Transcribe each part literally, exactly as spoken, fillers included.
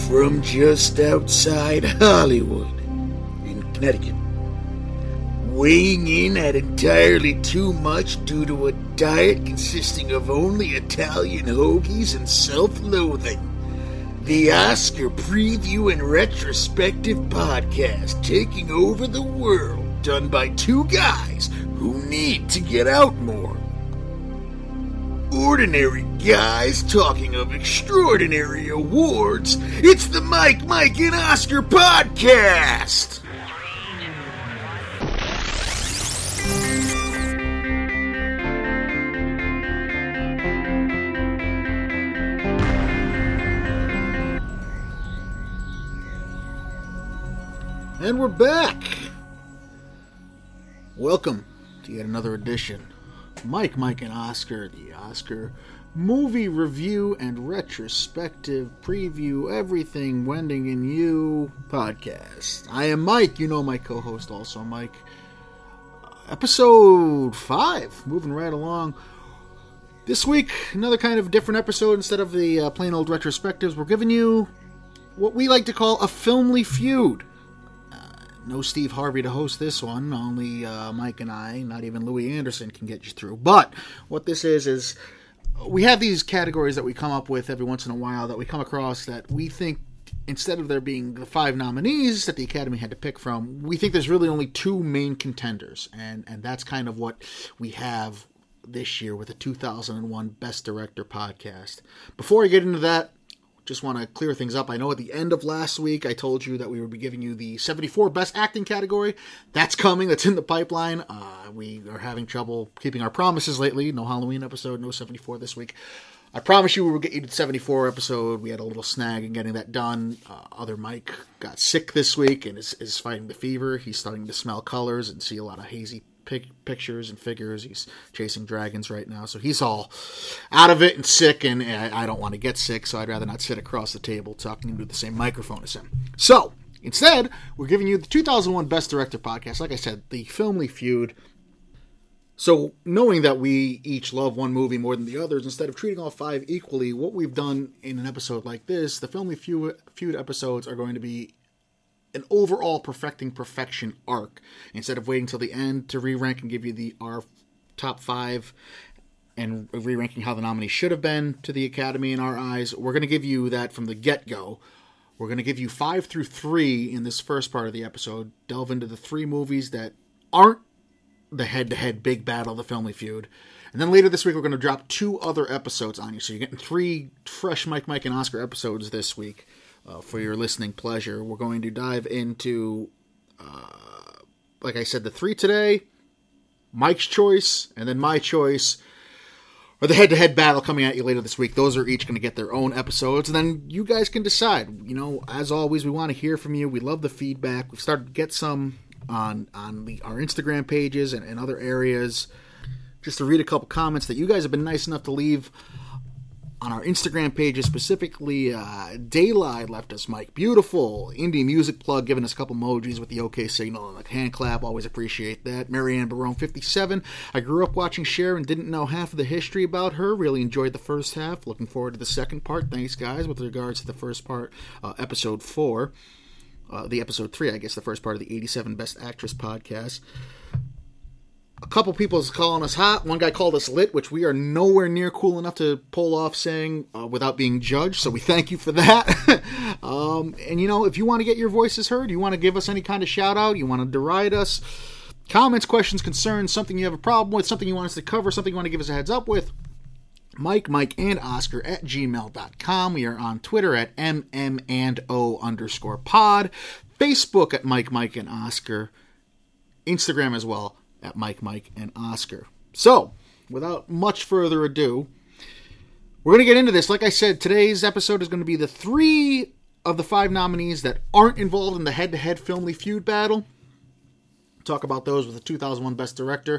from just outside Hollywood in Connecticut, weighing in at entirely too much due to a diet consisting of only Italian hoagies and self-loathing. The Oscar Preview and Retrospective Podcast, taking over the world, done by two guys who need to get out more. Ordinary guys talking of extraordinary awards. It's the Mike, Mike, and Oscar Podcast! And we're back! Welcome to yet another edition. Mike, Mike, and Oscar, the Oscar Movie Review and Retrospective Preview Everything Wending in You podcast. I am Mike, you know my co-host also, Mike. Uh, episode five, moving right along. This week, another kind of different episode instead of the uh, plain old retrospectives. We're giving you what we like to call a filmly feud. No Steve Harvey to host this one. Only uh, Mike and I, not even Louis Anderson, can get you through. But what this is, is we have these categories that we come up with every once in a while that we come across that we think, instead of there being the five nominees that the Academy had to pick from, we think there's really only two main contenders. And, and that's kind of what we have this year with the two thousand one Best Director podcast. Before I get into that, just want to clear things up. I know at the end of last week, I told you that we would be giving you the seventy-four Best Acting category. That's coming. That's in the pipeline. Uh, we are having trouble keeping our promises lately. No Halloween episode, no seventy-four this week. I promise you we will get you to the seventy-four episode. We had a little snag in getting that done. Uh, other Mike got sick this week and is, is fighting the fever. He's starting to smell colors and see a lot of hazy Pic- pictures and figures. He's chasing dragons right now, so he's all out of it and sick, and I, I don't want to get sick, so I'd rather not sit across the table talking into the same microphone as him. So, instead, we're giving you the two thousand one Best Director podcast. Like I said, the Filmly Feud. So, knowing that we each love one movie more than the others, instead of treating all five equally, what we've done in an episode like this, the Filmly Feud, feud episodes are going to be an overall perfecting perfection arc. Instead of waiting till the end to re-rank and give you the our top five and re-ranking how the nominees should have been to the Academy in our eyes, we're going to give you that from the get-go. We're going to give you five through three in this first part of the episode, delve into the three movies that aren't the head-to-head big battle of the Filmly Feud. And then later this week, we're going to drop two other episodes on you. So you're getting three fresh Mike, Mike, and Oscar episodes this week. Uh, for your listening pleasure. We're going to dive into, uh, like I said, the three today, Mike's choice, and then my choice, or the head-to-head battle coming at you later this week. Those are each going to get their own episodes, and then you guys can decide. You know, as always, we want to hear from you. We love the feedback. We've started to get some on on the, our Instagram pages and, and other areas. Just to read a couple comments that you guys have been nice enough to leave on our Instagram pages, specifically, uh, Daylight left us, Mike, beautiful. Indie Music Plug giving us a couple emojis with the OK signal and the hand clap. Always appreciate that. Marianne Barone, fifty-seven. I grew up watching Cher and didn't know half of the history about her. Really enjoyed the first half. Looking forward to the second part. Thanks, guys. With regards to the first part, uh, episode four. Uh, the episode three, I guess, the first part of the eighty-seven Best Actress podcast. A couple people is calling us hot. One guy called us lit, which we are nowhere near cool enough to pull off saying uh, without being judged. So we thank you for that. um, and, you know, if you want to get your voices heard, you want to give us any kind of shout out, you want to deride us, comments, questions, concerns, something you have a problem with, something you want us to cover, something you want to give us a heads up with, Mike, Mike, and Oscar at gmail dot com. We are on Twitter at M M and O underscore pod. Facebook at Mike, Mike, and Oscar. Instagram as well at Mike, Mike, and Oscar. So, without much further ado, we're going to get into this. Like I said, today's episode is going to be the three of the five nominees that aren't involved in the head-to-head Filmly Feud battle. Talk about those with the two thousand one Best Director.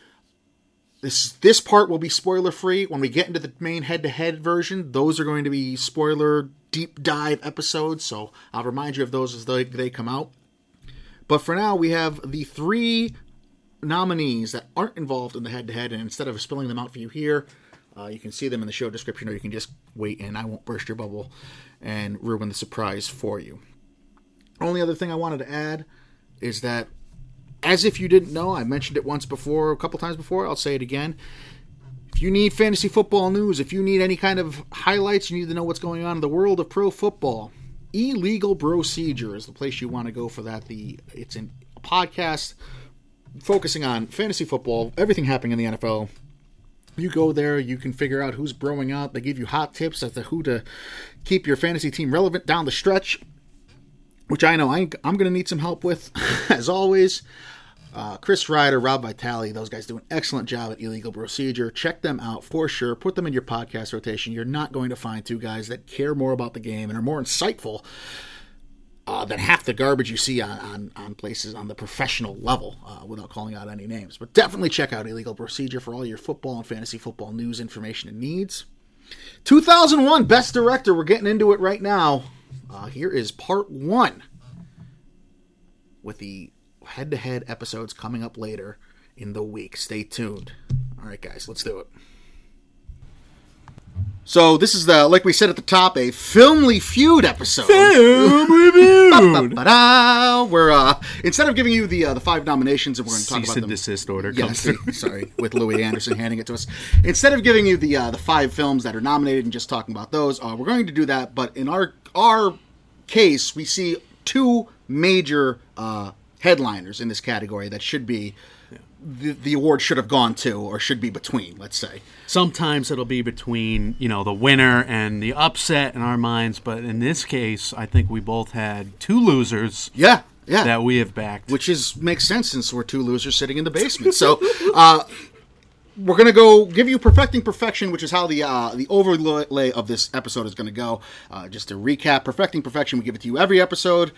This this part will be spoiler-free. When we get into the main head-to-head version, those are going to be spoiler deep dive episodes, so I'll remind you of those as they, they come out. But for now, we have the three nominees that aren't involved in the head-to-head, and instead of spilling them out for you here, Uh, you can see them in the show description, or you can just wait and I won't burst your bubble and ruin the surprise for you. Only other thing I wanted to add is that, as if you didn't know, I mentioned it once before, a couple times before, I'll say it again. If you need fantasy football news, if you need any kind of highlights, you need to know what's going on in the world of pro football, Illegal Procedure is the place you want to go for that. The It's a podcast focusing on fantasy football, everything happening in the N F L. You go there, you can figure out who's growing out. They give you hot tips as to who to keep your fantasy team relevant down the stretch, which I know I, I'm going to need some help with, as always. Uh, Chris Ryder, Rob Vitale, those guys do an excellent job at Illegal Procedure. Check them out for sure. Put them in your podcast rotation. You're not going to find two guys that care more about the game and are more insightful Uh, than half the garbage you see on, on, on places on the professional level, uh, without calling out any names. But definitely check out Illegal Procedure for all your football and fantasy football news, information, and needs. two thousand one Best Director. We're getting into it right now. Uh, here is part one, with the head-to-head episodes coming up later in the week. Stay tuned. All right, guys, let's do it. So this is, the, like we said at the top, a Filmly Feud episode. Film Feud! We're, uh, instead of giving you the uh, the five nominations, and we're going to talk Cease about and them. desist order Yes, comes through. sorry, with Louis Anderson handing it to us. Instead of giving you the uh, the five films that are nominated and just talking about those, uh, we're going to do that. But in our our case, we see two major uh, headliners in this category that should be the, the award should have gone to, or should be between, let's say. Sometimes it'll be between, you know, the winner and the upset in our minds, but in this case, I think we both had two losers. Yeah, yeah. That we have backed. Which is makes sense since we're two losers sitting in the basement. So, uh, we're going to go give you Perfecting Perfection, which is how the uh, the overlay of this episode is going to go. Uh, just to recap, Perfecting Perfection, we give it to you every episode.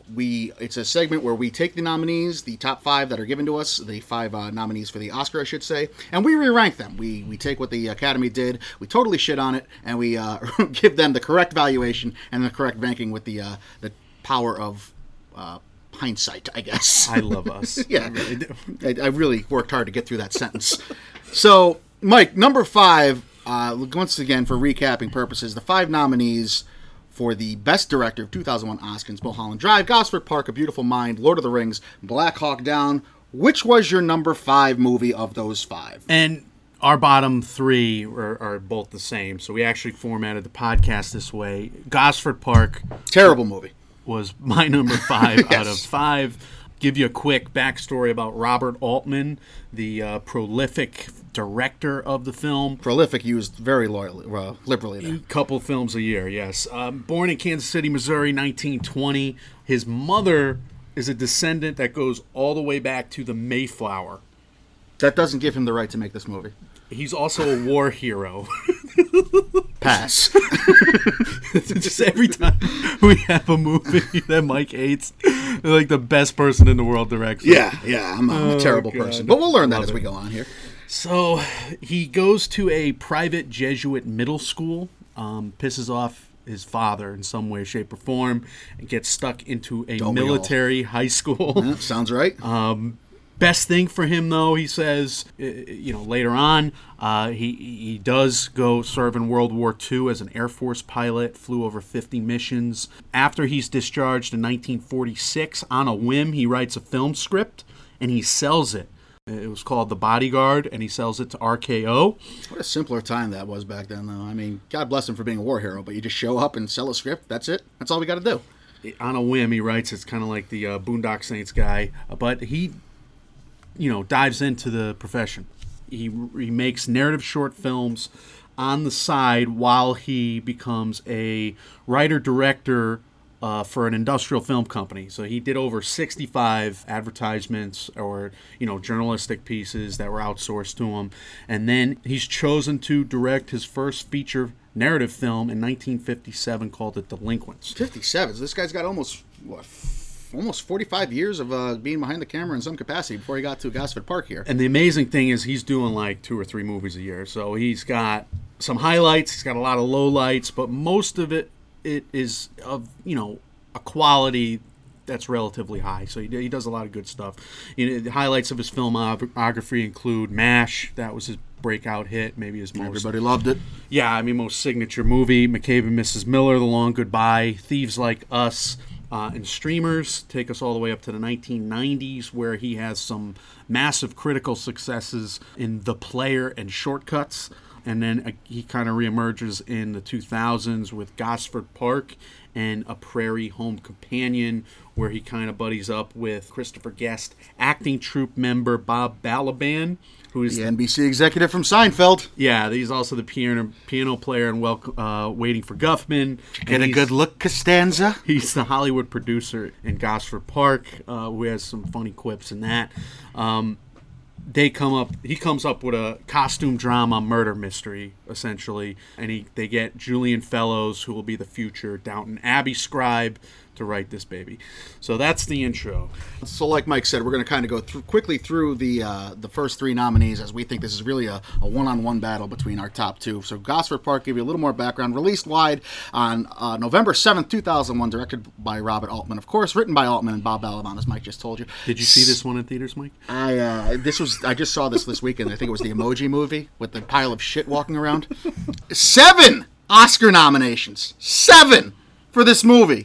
We It's a segment where we take the nominees, the top five that are given to us, the five uh, nominees for the Oscar, I should say, and we re-rank them. We we take what the Academy did, we totally shit on it, and we uh, give them the correct valuation and the correct ranking with the uh, the power of uh, hindsight, I guess. I love us. Yeah, I really do. I, I really worked hard to get through that sentence. So, Mike, number five, uh, once again, for recapping purposes, the five nominees for the Best Director of two thousand one Oscars: Mulholland Drive, Gosford Park, A Beautiful Mind, Lord of the Rings, Black Hawk Down. Which was your number five movie of those five? And our bottom three are, are both the same, so we actually formatted the podcast this way. Gosford Park. Terrible movie. Was my number five Yes. out of five. Give you a quick backstory about Robert Altman, the uh, prolific director of the film. Prolific used very loyally, uh, liberally there. Couple films a year, yes. Um, born in Kansas City, Missouri, nineteen twenty. His mother is a descendant that goes all the way back to the Mayflower. That doesn't give him the right to make this movie. He's also a war hero. Pass. Just every time we have a movie that Mike hates, like the best person in the world directs it. Yeah, yeah, I'm a, I'm a Oh, terrible God. person. But we'll learn that Love as it. we go on here. So he goes to a private Jesuit middle school, um, pisses off his father in some way, shape, or form, and gets stuck into a Don't we all? military high school. Yeah, sounds right. Best thing for him, though, he says, uh, you know, later on, uh, he he does go serve in World War Two as an Air Force pilot, flew over fifty missions. After he's discharged in nineteen forty-six, on a whim, he writes a film script, and he sells it. It was called The Bodyguard, and he sells it to R K O. What a simpler time that was back then, though. I mean, God bless him for being a war hero, but you just show up and sell a script. That's it. That's all we got to do. On a whim, he writes. It's kind of like the uh, Boondock Saints guy, uh, but he, you know, dives into the profession. He, he makes narrative short films on the side while he becomes a writer-director uh, for an industrial film company. So he did over sixty-five advertisements or, you know, journalistic pieces that were outsourced to him. And then he's chosen to direct his first feature narrative film in nineteen fifty-seven called The Delinquents. fifty-seven. So this guy's got almost, what, f- almost forty-five years of uh, being behind the camera in some capacity before he got to Gosford Park here. And the amazing thing is he's doing like two or three movies a year. So he's got some highlights, he's got a lot of lowlights, but most of it it is of, you know, a quality that's relatively high. So he, he does a lot of good stuff. You know, the highlights of his filmography include MASH. That was his breakout hit, maybe his most. Everybody loved it. Yeah, I mean, most signature movie. McCabe and Missus Miller, The Long Goodbye, Thieves Like Us, uh, and Streamers take us all the way up to the nineteen nineties, where he has some massive critical successes in The Player and Shortcuts. And then uh, he kind of reemerges in the two thousands with Gosford Park and A Prairie Home Companion, where he kind of buddies up with Christopher Guest acting troupe member Bob Balaban, who is the N B C executive from Seinfeld. Yeah, he's also the piano piano player in Wel- uh, Waiting for Guffman. Get a good look, Costanza. He's the Hollywood producer in Gosford Park, uh, who has some funny quips in that. Um, They come up. He comes up with a costume drama murder mystery, essentially, and he they get Julian Fellows, who will be the future Downton Abbey scribe, to write this baby. So that's the intro. So, like Mike said, we're going to kind of go through quickly through the uh, the first three nominees, as we think this is really a, a one-on-one battle between our top two. So, Gosford Park, give you a little more background. Released wide on uh, November seventh, two thousand one, directed by Robert Altman, of course, written by Altman and Bob Balaban, as Mike just told you. Did you see this one in theaters, Mike? I uh, this was I just saw this this weekend. I think it was the Emoji Movie with the pile of shit walking around. Seven Oscar nominations. Seven for this movie.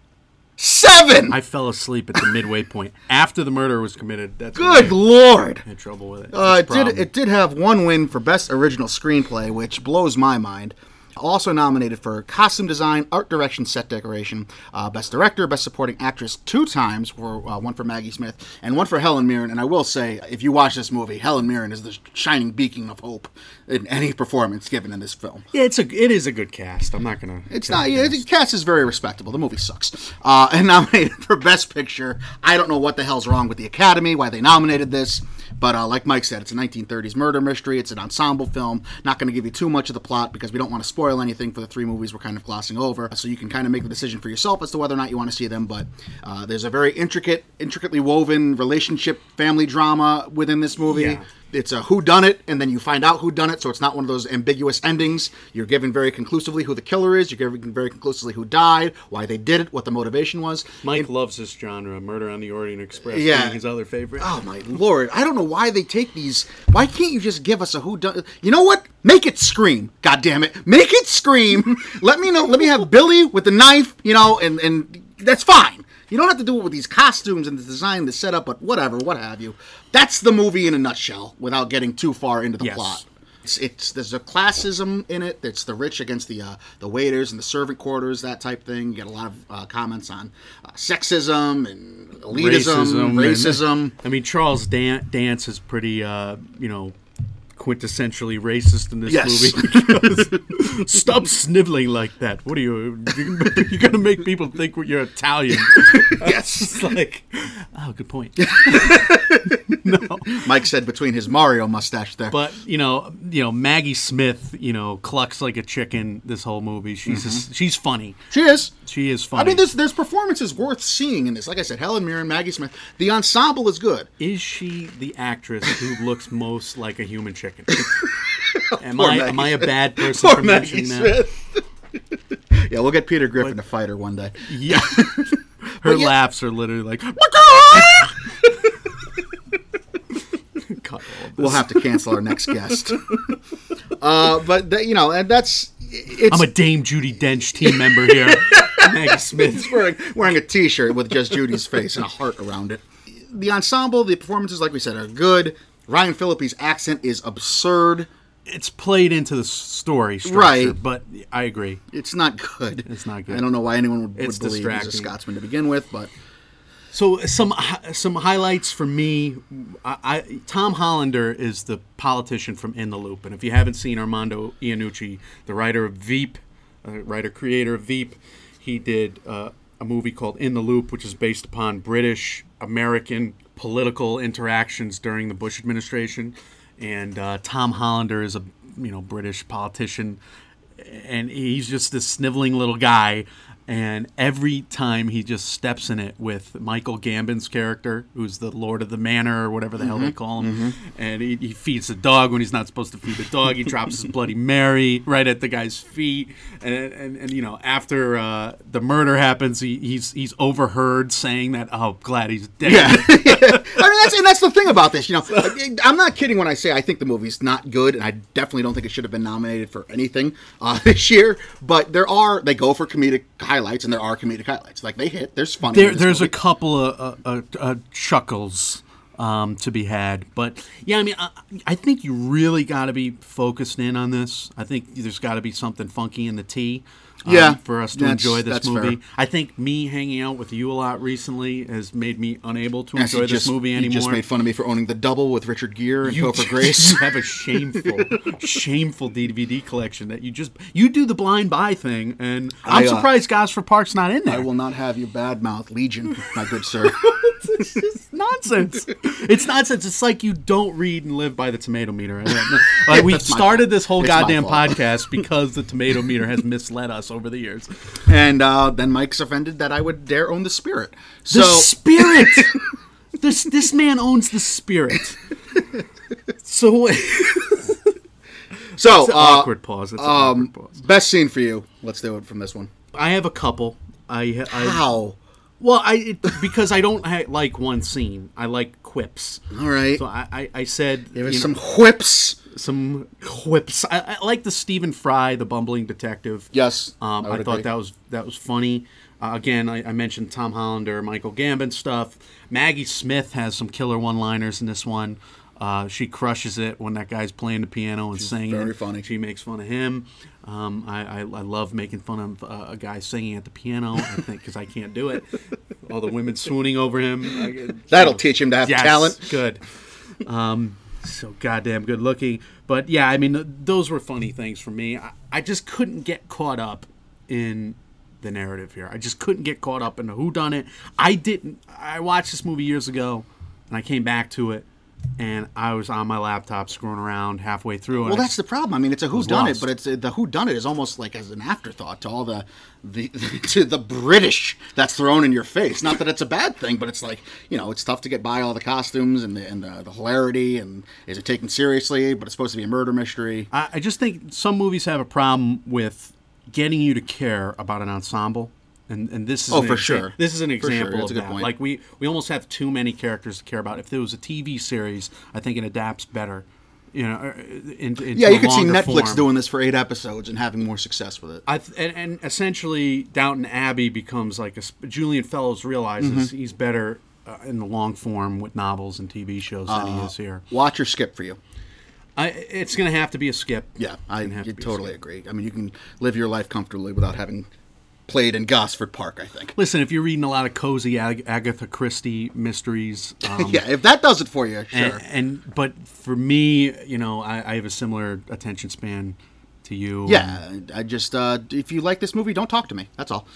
Seven! I fell asleep at the midway point after the murder was committed. That's Good I Lord! had trouble with it. Uh, it did. It did have one win for Best Original Screenplay, which blows my mind. Also nominated for Costume Design, Art Direction, Set Decoration, uh, Best Director, Best Supporting Actress two times, for uh, one for Maggie Smith and one for Helen Mirren. And I will say, if you watch this movie, Helen Mirren is the shining beacon of hope in any performance given in this film. Yeah, it's a it is a good cast. I'm not gonna. It's not. Yeah, the cast is very respectable. The movie sucks. Uh, and nominated for Best Picture. I don't know what the hell's wrong with the Academy, why they nominated this. But uh, like Mike said, it's a nineteen thirties murder mystery. It's an ensemble film. Not going to give you too much of the plot because we don't want to spoil anything for the three movies we're kind of glossing over. So you can kind of make the decision for yourself as to whether or not you want to see them. But uh, there's a very intricate, intricately woven relationship, family drama within this movie. Yeah. It's a whodunit, and then you find out who done it, so it's not one of those ambiguous endings. You're given very conclusively who the killer is. You're given very conclusively who died, why they did it, what the motivation was. Mike it, loves this genre, Murder on the Orient Express, yeah. being his other favorite. Oh, my Lord. I don't know why they take these. Why can't you just give us a whodunit? You know what? Make it Scream. God damn it. Make it Scream. Let me know. Let me have Billy with the knife, you know, and, and that's fine. You don't have to do it with these costumes and the design, the setup, but whatever, what have you. That's the movie in a nutshell, without getting too far into the yes. plot. It's, it's there's a classism in it. It's the rich against the uh, the waiters and the servant quarters, that type thing. You get a lot of uh, comments on uh, sexism and elitism, racism. racism. And, I mean, Charles Dan- Dance is pretty, uh, you know, quintessentially racist in this yes. movie. Stop sniveling like that. What are you? You're gonna make people think you're Italian. Yes. It's like, oh, good point. No. Mike said between his Mario mustache there. But you know, you know, Maggie Smith, you know, clucks like a chicken this whole movie. She's mm-hmm. a, she's funny. She is. She is funny. I mean, there's there's performances worth seeing in this. Like I said, Helen Mirren, Maggie Smith. The ensemble is good. Is she the actress who looks most like a human chicken? Am I Maggie am I a bad person Poor for Maggie mentioning that? Smith. Yeah, we'll get Peter Griffin But- to fight her one day. Yeah. Her yeah. laughs are literally like. Cut all of We'll this. have to cancel our next guest. Uh, but th- you know, and that's it's. I'm a Dame Judi Dench team member here. Maggie Smith. He's wearing wearing a T-shirt with just Judy's face and a heart around it. The ensemble, the performances, like we said, are good. Ryan Phillippe's accent is absurd. It's played into the story structure, Right. but I agree. It's not good. It's not good. I don't know why anyone would, would It's believe he's a distracting. Scotsman to begin with, but So some some highlights for me. I, I, Tom Hollander is the politician from In the Loop, and if you haven't seen Armando Iannucci, the writer of Veep, uh, writer creator of Veep, he did uh, a movie called In the Loop, which is based upon British American political interactions during the Bush administration, and uh, Tom Hollander is a you know British politician, and he's just this sniveling little guy And every time he just steps in it with Michael Gambon's character, who's the Lord of the Manor or whatever the mm-hmm. hell they call him, mm-hmm. and he, he feeds the dog when he's not supposed to feed the dog. He drops his Bloody Mary right at the guy's feet, and and, and you know after uh, the murder happens, he, he's he's overheard saying that, "Oh, glad he's dead." Yeah, yeah. I mean that's and that's the thing about this. You know, I'm not kidding when I say I think the movie's not good, and I definitely don't think it should have been nominated for anything uh, this year. But there are they go for comedic highlights, and there are comedic highlights. Like they hit. There's funny. There, there's movie. a couple of uh, uh, uh, chuckles um, to be had, but yeah, I mean, I, I think you really got to be focused in on this. I think there's got to be something funky in the tea. Um, yeah, for us to enjoy this movie. Fair. I think me hanging out with you a lot recently has made me unable to yes, enjoy this just, movie anymore. You just made fun of me for owning the double with Richard Gere and you Topher Grace. You have a shameful, shameful D V D collection that you just you do the blind buy thing, and I'm I, uh, surprised Gosford Park's not in there. I will not have you badmouth Legion, my good sir. It's just nonsense. It's nonsense. It's like you don't read and live by the tomato meter. Like we started this whole it's goddamn podcast because the tomato meter has misled us over the years. And uh, then Mike's offended that I would dare own the Spirit. So the Spirit. this this man owns the Spirit. So. so it's an uh, awkward pause. It's an um, awkward pause. Best scene for you. Let's do it from this one. I have a couple. I, I how. Well, I it, because I don't ha- like one scene. I like quips. All right. So I, I, I said there was you some know, whips. Some whips. I, I like the Stephen Fry, the bumbling detective. Yes, um, I, I thought that was that was funny. Uh, again, I, I mentioned Tom Hollander, Michael Gambon stuff. Maggie Smith has some killer one-liners in this one. Uh, she crushes it when that guy's playing the piano and She's singing. Very funny. She makes fun of him. Um, I, I, I love making fun of uh, a guy singing at the piano. I think because I can't do it. All the women swooning over him. I, That'll know. teach him to have yes, talent. Good. Um, so goddamn good looking. But yeah, I mean, th- those were funny things for me. I, I just couldn't get caught up in the narrative here. I just couldn't get caught up in the whodunit. I didn't. I watched this movie years ago, and I came back to it, and I was on my laptop screwing around halfway through. Well, that's I, the problem. I mean, it's a whodunit, but it's the whodunit is almost like as an afterthought to all the the to the British that's thrown in your face. Not that it's a bad thing, but it's like you know, it's tough to get by all the costumes and the and the, the hilarity, and is it taken seriously? But it's supposed to be a murder mystery. I, I just think some movies have a problem with getting you to care about an ensemble. And and this is oh an for exa- sure this is an example sure. That's of a good that. point. Like we, we almost have too many characters to care about. If there was a T V series, I think it adapts better. You know, into, into yeah, you could see Netflix form. doing this for eight episodes and having more success with it. I th- and, and essentially, Downton Abbey becomes like a Julian Fellows realizes mm-hmm. he's better uh, in the long form with novels and T V shows than uh, he is here. Watch or skip for you. I, it's going to have to be a skip. Yeah, I totally agree. I mean, you can live your life comfortably without having played in Gosford Park, I think. Listen, if you're reading a lot of cozy Ag- Agatha Christie mysteries, um, yeah, if that does it for you, sure. And, and but for me, you know, I, I have a similar attention span to you. Yeah, and I just uh, if you like this movie, don't talk to me. That's all.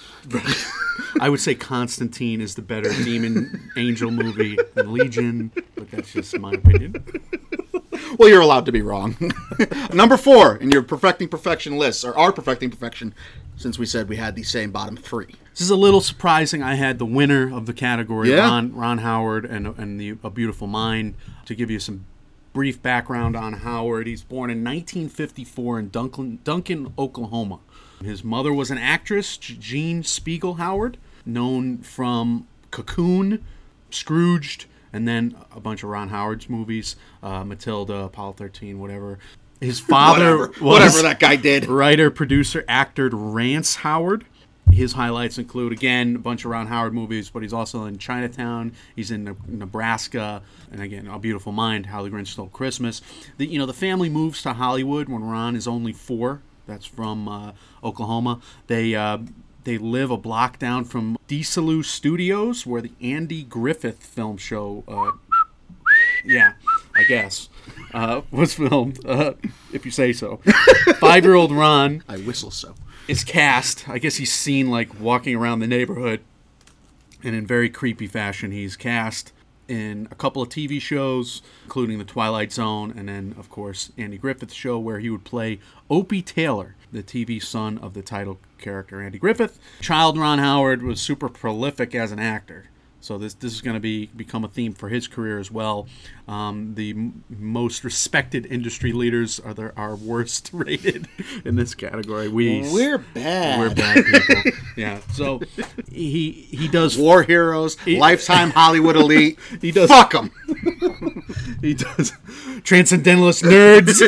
I would say Constantine is the better demon angel movie than Legion, but that's just my opinion. Well, you're allowed to be wrong. Number four in your Perfecting Perfection list, or our Perfecting Perfection, since we said we had the same bottom three. This is a little surprising. I had the winner of the category, yeah. Ron, Ron Howard, and and the A Beautiful Mind. To give you some brief background on Howard, he's born in nineteen fifty-four in Duncan, Duncan, Oklahoma. His mother was an actress, Jean Spiegel Howard, known from Cocoon, Scrooged, and then a bunch of Ron Howard's movies, uh, Matilda, Apollo thirteen, whatever. His father whatever, was whatever that guy did. Writer, producer, actor Rance Howard. His highlights include, again, a bunch of Ron Howard movies, but he's also in Chinatown. He's in Nebraska, and again, A Beautiful Mind, How the Grinch Stole Christmas. The, you know, the family moves to Hollywood when Ron is only four. That's from uh, Oklahoma. They uh, they live a block down from Desalu Studios, where the Andy Griffith film show, uh, yeah, I guess, uh, was filmed, uh, if you say so. Five-year-old Ron. I whistle so. Is cast. I guess he's seen like walking around the neighborhood, and in very creepy fashion, he's cast in a couple of T V shows, including The Twilight Zone, and then, of course, Andy Griffith's show, where he would play Opie Taylor. the T V son of the title character Andy Griffith. Child Ron Howard was super prolific as an actor. So this this is going to be become a theme for his career as well. Um, the m- most respected industry leaders are the, are worst rated in this category. We We're bad. We're bad people. Yeah. So he he does War heroes, he, lifetime Hollywood elite. He does fuck them. He does transcendentalist nerds.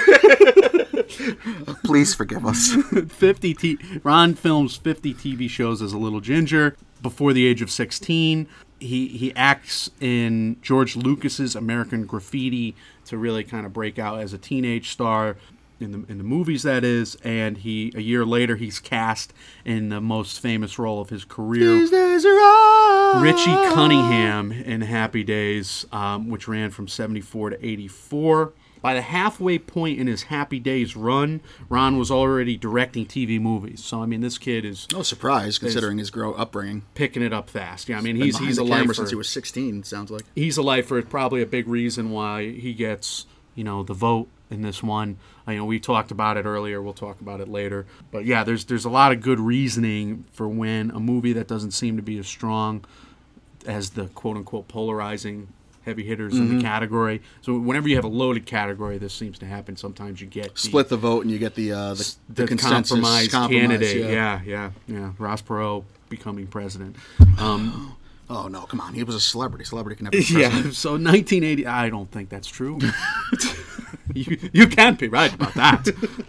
Please forgive us. fifty T- Ron films fifty T V shows as a little ginger before the age of sixteen. He he acts in George Lucas's American Graffiti to really kind of break out as a teenage star in the in the movies, that is. And he a year later he's cast in the most famous role of his career, These days are all... Richie Cunningham in Happy Days, um, which ran from seventy-four to eighty-four. By the halfway point in his Happy Days run, Ron was already directing T V movies. So I mean, this kid is no surprise considering his grow upbringing. Picking it up fast. Yeah, I mean, Been he's behind he's the a camera lifer since he was sixteen. Sounds like he's a lifer. It's probably a big reason why he gets, you know, the vote in this one. I know we talked about it earlier. We'll talk about it later. But yeah, there's there's a lot of good reasoning for when a movie that doesn't seem to be as strong as the quote unquote polarizing heavy hitters mm-hmm. in the category. So whenever you have a loaded category, this seems to happen. Sometimes you get the, split the vote and you get the uh, the, the, the consensus compromise, compromise, candidate. Yeah. yeah, yeah, yeah. Ross Perot becoming president. Um, oh no, come on! He was a celebrity. Celebrity can never be president. Yeah. So nineteen eighty. I don't think that's true. you you can't be right about that.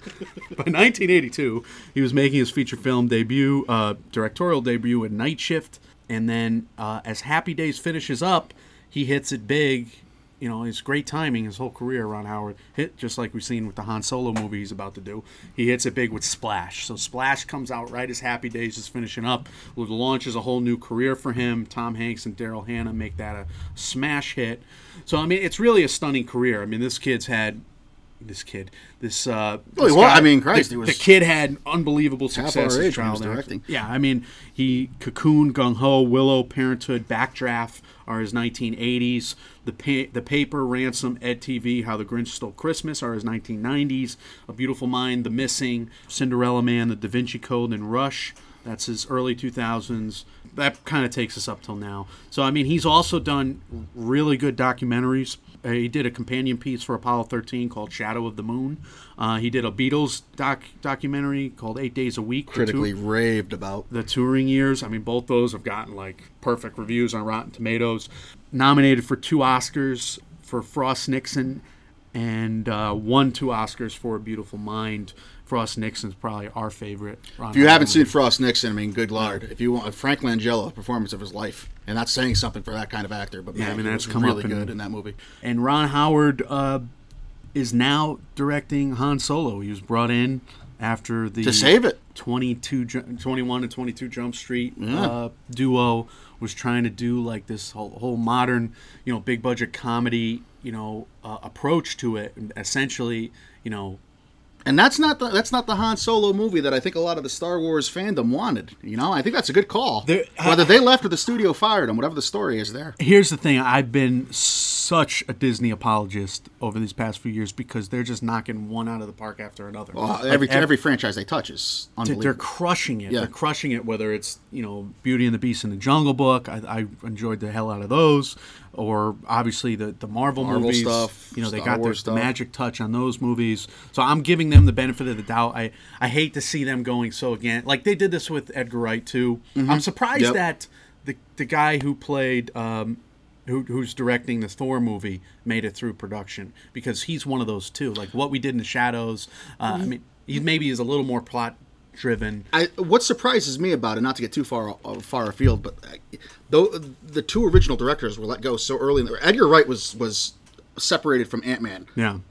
By nineteen eighty-two, he was making his feature film debut, uh, directorial debut in Night Shift, and then uh, as Happy Days finishes up, he hits it big. You know, it's great timing. His whole career, Ron Howard hit just like we've seen with the Han Solo movie he's about to do. He hits it big with Splash. So Splash comes out right as Happy Days is finishing up. It launches a whole new career for him. Tom Hanks and Daryl Hannah make that a smash hit. So I mean, it's really a stunning career. I mean, this kid's had this kid, this. Uh, well, this well guy, I mean, Christ, the, he was the kid had unbelievable half success our as age when he was child directing. actor. Yeah, I mean, he Cocoon, Gung Ho, Willow, Parenthood, Backdraft are his nineteen eighties. The pa- the Paper, Ransom, Ed T V, How the Grinch Stole Christmas are his nineteen nineties. A Beautiful Mind, The Missing, Cinderella Man, The Da Vinci Code, and Rush. That's his early two thousands. That kind of takes us up till now. So, I mean, he's also done really good documentaries. Uh, he did a companion piece for Apollo thirteen called Shadow of the Moon. Uh, he did a Beatles doc documentary called Eight Days a Week. Critically the raved about. The touring years. I mean, both those have gotten, like, perfect reviews on Rotten Tomatoes. Nominated for two Oscars for Frost Nixon and uh, won two Oscars for A Beautiful Mind. Frost Nixon's probably our favorite. Ron If you haven't Howard. seen Frost Nixon, I mean, good lord. If you want Frank Langella, performance of his life, and that's saying something for that kind of actor, but man, Yeah, I mean, he that's was come really up in- good in that movie. And Ron Howard uh, is now directing Han Solo. He was brought in after the To save it. twenty-two, Ju- twenty-one and twenty-two Jump Street Yeah. uh, duo was trying to do like this whole, whole modern, you know, big budget comedy, you know, uh, approach to it. And essentially, you know, And that's not the that's not the Han Solo movie that I think a lot of the Star Wars fandom wanted. You know, I think that's a good call. There- Whether they left or the studio fired them, whatever the story is there. here's the thing. I've been such a Disney apologist over these past few years because they're just knocking one out of the park after another. Well, Like, every ev- every franchise they touch is They're unbelievable. crushing it. Yeah. They're crushing it. Whether it's you know Beauty and the Beast and the Jungle Book, I, I enjoyed the hell out of those, or obviously the the Marvel, Marvel movies. stuff, You know they Star got their Wars stuff. magic touch on those movies. So I'm giving them the benefit of the doubt. I I hate to see them going so again. Like they did this with Edgar Wright too. I'm surprised Yep. that the the guy who played. Um, who, who's directing the Thor movie made it through production because he's one of those too. Like What We Did in the Shadows. Uh, I mean, he maybe is a little more plot driven. I, what surprises me about it, not to get too far uh, far afield, but uh, though the two original directors were let go so early. In the, Edgar Wright was was separated from Ant-Man Yeah.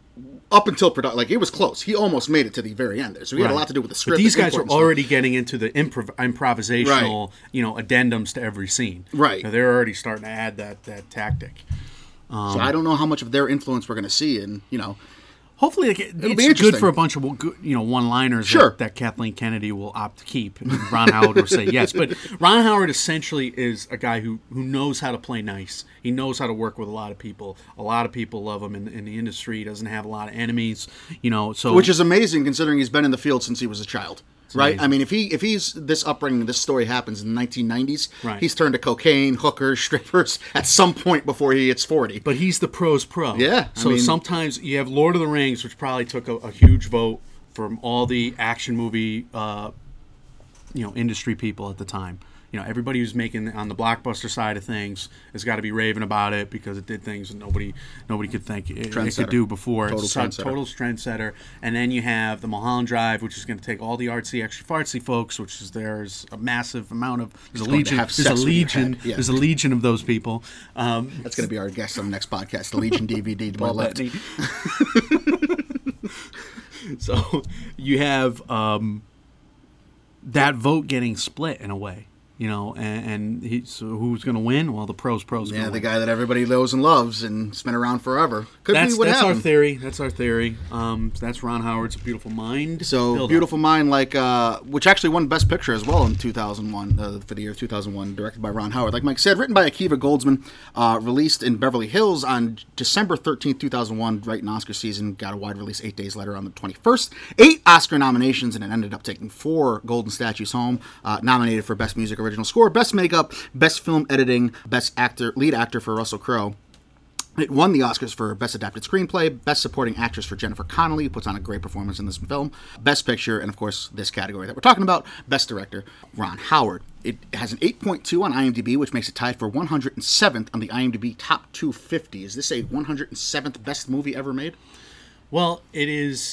up until production. Like it was close. He almost made it to the very end there, so he had a Right. lot to do with the script. But these the guys input are and stuff. already getting into the improv- improvisational, Right. you know, addendums to every scene. Right. So they're already starting to add that that tactic. So I don't know how much of their influence we're going to see, and you know, Hopefully, like, it, It'll it's be good interesting. for a bunch of good, you know one-liners Sure. that, that Kathleen Kennedy will opt to keep. And Ron Howard will say yes, but Ron Howard essentially is a guy who, who knows how to play nice. He knows how to work with a lot of people. A lot of people love him in, in the industry. He doesn't have a lot of enemies, you know. So Which is amazing considering he's been in the field since he was a child. Right, amazing. I mean, if he if he's this upbringing, this story happens in the nineteen nineties. Right. He's turned to cocaine, hookers, strippers at some point before he hits forty. But he's the pros pro. Yeah, I So mean- sometimes you have Lord of the Rings, which probably took a, a huge vote from all the action movie, uh, you know, industry people at the time. You know, everybody who's making on the blockbuster side of things has got to be raving about it because it did things that nobody nobody could think it, it Trendsetter. could do before. Total It's a trendsetter. total trendsetter. And then you have the Mulholland Drive, which is going to take all the artsy, extra fartsy folks, which is there's a massive amount of there's a going to legion have there's a sex with your legion head. Yeah. there's a legion of those people. Um, That's going to be our guest on the next podcast, the Legion D V D to my Paul left. Bettany. So you have um, that vote getting split in a way, you know, and, and he, so who's going to win? Well, the pros, pros. Yeah, gonna the win. guy that everybody knows and loves and has been around forever. Could That's be what that's our happened. theory. That's our theory. Um, that's Ron Howard's Beautiful Mind. So Build up. Beautiful Mind, like uh, which actually won Best Picture as well in two thousand one uh, for the year two thousand one, directed by Ron Howard. Like Mike said, written by Akiva Goldsman, uh, released in Beverly Hills on December thirteenth, two thousand one, right in Oscar season. Got a wide release eight days later on the twenty-first. Eight Oscar nominations, and it ended up taking four Golden Statues home. Uh, nominated for Best Music Original Score, Best Makeup, Best Film Editing, Best Actor, Lead Actor for Russell Crowe. It won the Oscars for Best Adapted Screenplay, Best Supporting Actress for Jennifer Connelly, who puts on a great performance in this film, Best Picture, and of course, this category that we're talking about, Best Director, Ron Howard. It has an eight point two on IMDb, which makes it tied for one hundred seventh on the IMDb Top two fifty. Is this a one hundred seventh best movie ever made? Well, it is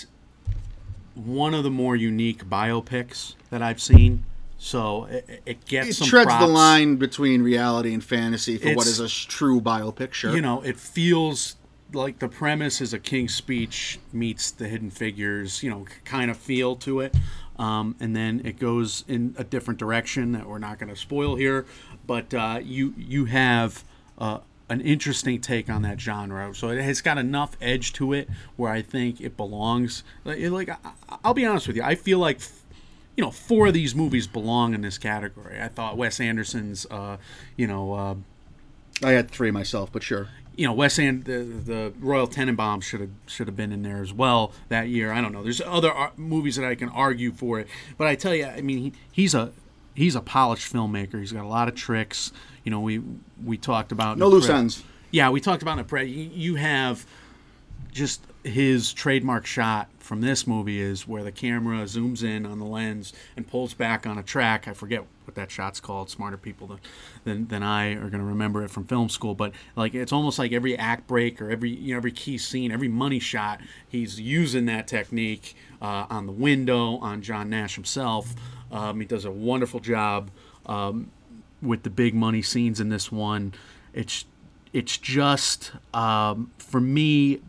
one of the more unique biopics that I've seen. So it, it gets It some treads props. the line between reality and fantasy for what It's- is a sh- true biopic, sure. You know, it feels like the premise is a King's Speech meets the Hidden Figures, you know, kind of feel to it. Um, and then it goes in a different direction that we're not going to spoil here. But uh, you you have uh, an interesting take on that genre. So it has got enough edge to it where I think it belongs. Like, it- like I, I'll be honest with you, I feel like you know, four of these movies belong in this category. I thought Wes Anderson's, uh, you know, uh, I had three myself, but sure. you know, Wes and the, the Royal Tenenbaums should have should have been in there as well that year. I don't know. There's other ar- movies that I can argue for it, but I tell you, I mean, he, he's a he's a polished filmmaker. He's got a lot of tricks. You know, we we talked about No in the loose pre- ends. Yeah, we talked about in the pre. You, you have just his trademark shot from this movie is where the camera zooms in on the lens and pulls back on a track. I forget what that shot's called. Smarter people than than, than I are going to remember it from film school. But like it's almost like every act break or every you know every key scene, every money shot, he's using that technique uh, on the window, on John Nash himself. Um, he does a wonderful job um, with the big money scenes in this one. It's it's just um, for me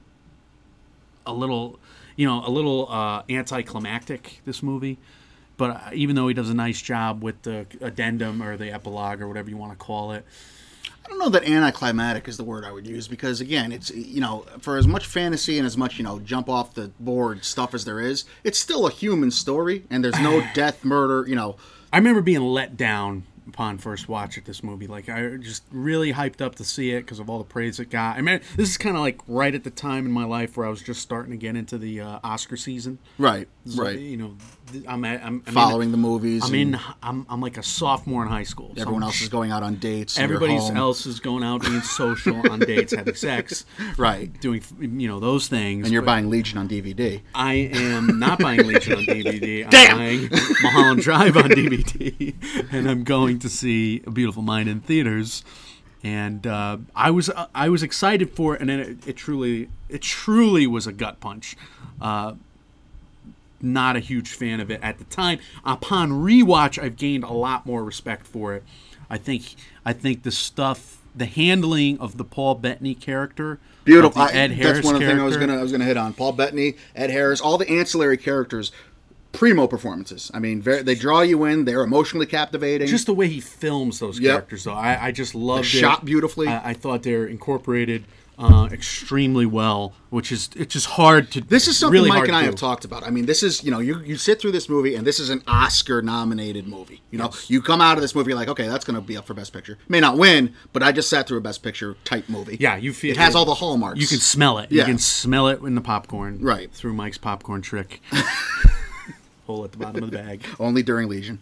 a little, you know, a little uh, anticlimactic, this movie. But uh, even though he does a nice job with the addendum or the epilogue or whatever you want to call it, I don't know that anticlimactic is the word I would use because, again, it's, you know, for as much fantasy and as much, you know, jump off the board stuff as there is, it's still a human story and there's no death, murder, you know. I remember being let down upon first watch at this movie. Like, I just really hyped up to see it because of all the praise it got. I mean, this is kind of like right at the time in my life where I was just starting to get into the uh, Oscar season. Right, So, right. You know, th- I'm, at, I'm I'm Following in, the movies. I'm and in. I'm, I'm like a sophomore in high school. So Everyone I'm else is going out on dates. and you're Everybody home. else is going out, being social, on dates, having sex, Right. doing you know those things. And you're but buying Legion on D V D. I am not buying Legion on D V D. I'm Damn! buying Mulholland Drive on D V D, and I'm going to see A Beautiful Mind in theaters. And uh, I was uh, I was excited for it, and then it, it truly it truly was a gut punch. Uh, not a huge fan of it at the time. Upon rewatch, I've gained a lot more respect for it. I think I think the stuff, the handling of the Paul Bettany character, Beautiful. of the I, Ed Harris that's one of the things I was character. gonna I was gonna hit on. Paul Bettany, Ed Harris, all the ancillary characters primo performances. I mean, very, they draw you in. They're emotionally captivating. Just the way he films those Yep. characters, though, I, I just loved it. shot beautifully. I, I thought they were incorporated uh, extremely well, which is it's just hard to. This is something really Mike hard and I to have do. talked about. I mean, this is, you know, you, you sit through this movie, and this is an Oscar-nominated movie. You know, you come out of this movie like, okay, that's going to be up for Best Picture. May not win, but I just sat through a Best Picture type movie. Yeah, you feel it has all the hallmarks. You can smell it. Yeah. You can smell it in the popcorn. Right. Through Mike's popcorn trick. Hole at the bottom of the bag. Only during Legion.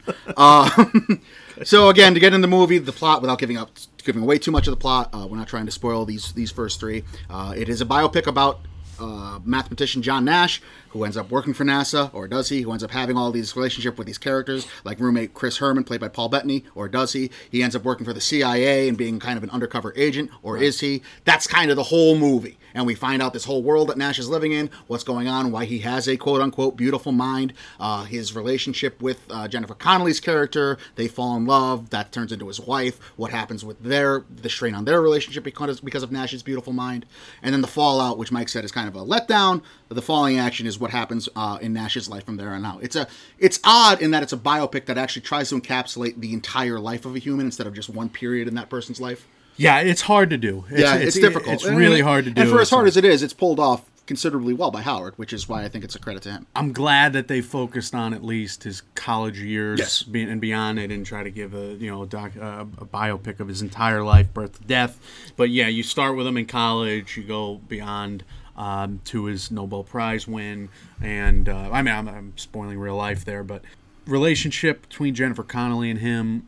Um, so again, to get in the movie, the plot, without giving up, giving away too much of the plot, uh, we're not trying to spoil these these first three. Uh, it is a biopic about uh, mathematician John Nash, who ends up working for NASA, or does he? Who ends up having all these relationship with these characters, like roommate Chris Herman, played by Paul Bettany, or does he? He ends up working for the C I A and being kind of an undercover agent, or right. is he? That's kind of the whole movie. And we find out this whole world that Nash is living in, what's going on, why he has a quote-unquote beautiful mind, uh, his relationship with uh, Jennifer Connelly's character, they fall in love, that turns into his wife, what happens with their, the strain on their relationship because, because of Nash's beautiful mind, and then the fallout, which Mike said is kind of a letdown. The falling action is what happens uh, in Nash's life from there on out. It's a, it's odd in that it's a biopic that actually tries to encapsulate the entire life of a human instead of just one period in that person's life. Yeah, it's hard to do. It's, yeah, it's, it's difficult. It's really hard to do. And for as hard as it is, it's pulled off considerably well by Howard, which is why I think it's a credit to him. I'm glad that they focused on at least his college years yes. be- and beyond it, and try to give a you know a, doc, uh, a biopic of his entire life, birth to death. But yeah, you start with him in college, you go beyond um, to his Nobel Prize win, and uh, I mean I'm, I'm spoiling real life there, but relationship between Jennifer Connelly and him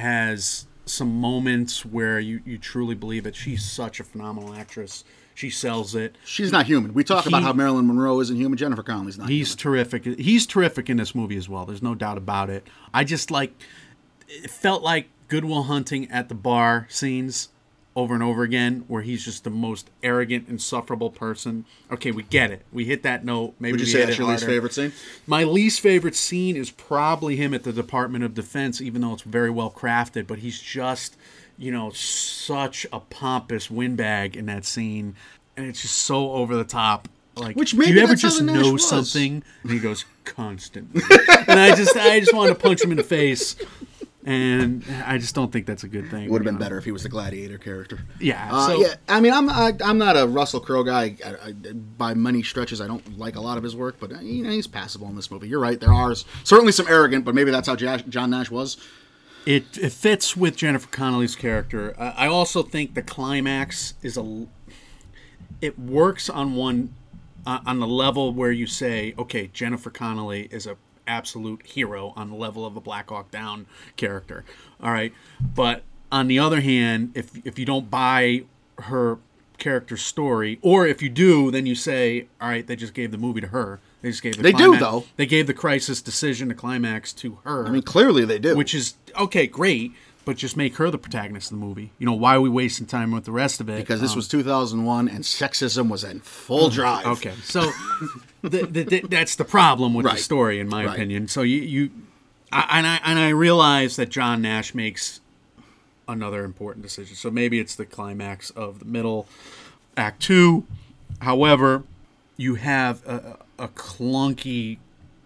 has some moments where you, you truly believe that she's such a phenomenal actress. She sells it. She's not human. We talk He- about how Marilyn Monroe isn't human. Jennifer Connelly's not He's human. terrific. He's terrific in this movie as well. There's no doubt about it. I just like, it felt like Good Will Hunting at the bar scenes over and over again, where he's just the most arrogant, insufferable person. Okay, we get it. We hit that note. Maybe Would you we say hit that's it your least harder. favorite scene? My least favorite scene is probably him at the Department of Defense, even though it's very well crafted. But he's just, you know, such a pompous windbag in that scene, and it's just so over the top. Like, Which do maybe you ever that's how just the Nash know was. something? And he goes, constant. And I just, I just wanted to punch him in the face. And I just don't think that's a good thing. It would have you been know? better if he was the gladiator character. Yeah. Uh, so, yeah, I mean, I'm I, I'm not a Russell Crowe guy. I, I, by many stretches, I don't like a lot of his work, but uh, you know, he's passable in this movie. You're right. There are certainly some arrogant, but maybe that's how J- John Nash was. It, it fits with Jennifer Connelly's character. Uh, I also think the climax is a. It works on one, uh, on the level where you say, okay, Jennifer Connelly is a absolute hero on the level of a Black Hawk Down character. All right, but on the other hand, if if you don't buy her character's story, or if you do, then you say, all right, they just gave the movie to her. They just gave the They do, climax- though. They gave the crisis decision, the climax to her. I mean, clearly they do. Which is okay, great, but just make her the protagonist of the movie. You know, why are we wasting time with the rest of it? because this Um, was two thousand one and sexism was in full drive. okay. So the, the, the, that's the problem with Right. the story, in my Right. opinion. So you, you I, and I and I realize that John Nash makes another important decision. So maybe it's the climax of the middle act two. However, you have a, a clunky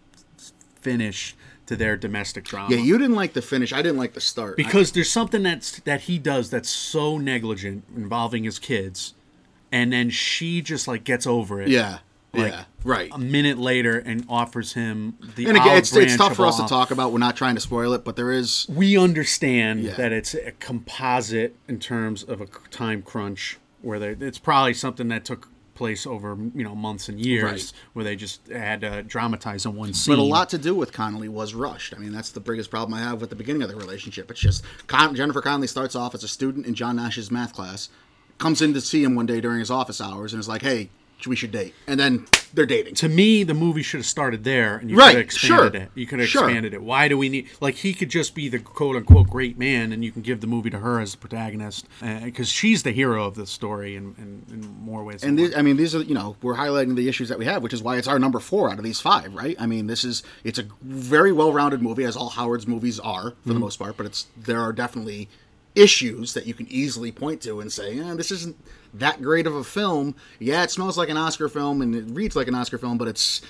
finish to their domestic drama. Yeah, you didn't like the finish. I didn't like the start. Because there's something that's that he does that's so negligent involving his kids, and then she just like gets over it. I, yeah, like, yeah, right. A minute later, and offers him the. And again, olive it's it's branch tough of for us to all- talk about. We're not trying to spoil it, but there is. We understand Yeah. that it's a composite in terms of a time crunch, where they, it's probably something that took place over you know months and years, Right. where they just had to dramatize in one scene. But a lot to do with Connolly was rushed. I mean, that's the biggest problem I have with the beginning of the relationship. It's just Con- Jennifer Connelly starts off as a student in John Nash's math class, comes in to see him one day during his office hours, and is like, "Hey, we should date," and then they're dating. To me, the movie should have started there, and you Right, could have expanded sure, it. You could have sure. expanded it. Why do we need? Like, he could just be the quote unquote great man, and you can give the movie to her as the protagonist, because she's the hero of the story in, in, in more ways. And than these, I mean, these are, you know, we're highlighting the issues that we have, which is why it's our number four out of these five, right? I mean, this is, it's a very well-rounded movie, as all Howard's movies are, for Mm-hmm. the most part, but it's, there are definitely issues that you can easily point to and say, eh, this isn't that great of a film. Yeah, it smells like an Oscar film, and it reads like an Oscar film, but it's,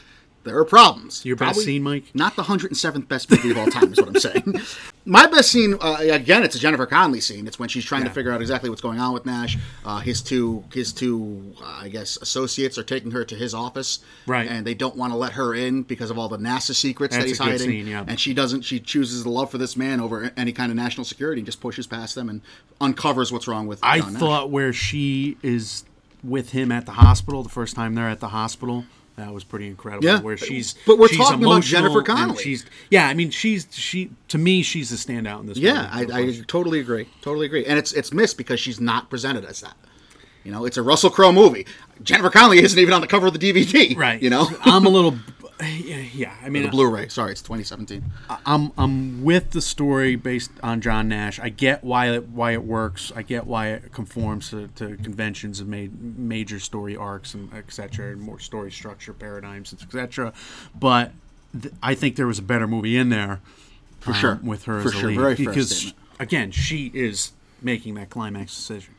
There are problems. Your best Probably scene, Mike? Not the one hundred seventh best movie of all time is what I'm saying. My best scene, uh, again, it's a Jennifer Connelly scene. It's when she's trying Yeah. to figure out exactly what's going on with Nash. Uh, his two, his two, uh, I guess, associates are taking her to his office, Right. And they don't want to let her in because of all the NASA secrets That's that he's a good hiding. scene, yeah. And she doesn't. She chooses the love for this man over any kind of national security and just pushes past them and uncovers what's wrong with. I John Nash. thought where she is with him at the hospital, the first time they're at the hospital, that was pretty incredible. Yeah. Where she's But we're she's talking about emotional Jennifer and Connelly. She's yeah, I mean she's she to me she's the standout in this Yeah, movie. I, I totally agree. Totally agree. And it's it's missed because she's not presented as that. You know, it's a Russell Crowe movie. Jennifer Connelly isn't even on the cover of the D V D. Right. You know, I'm a little yeah, I mean the Blu-ray. Sorry, it's twenty seventeen. I'm I'm with the story based on John Nash. I get why it why it works. I get why it conforms to, to conventions and made major story arcs and et cetera, and more story structure paradigms, et cetera. But th- I think there was a better movie in there For um, sure. with her For as a sure. lead Very fair because statement. again she is making that climax decision.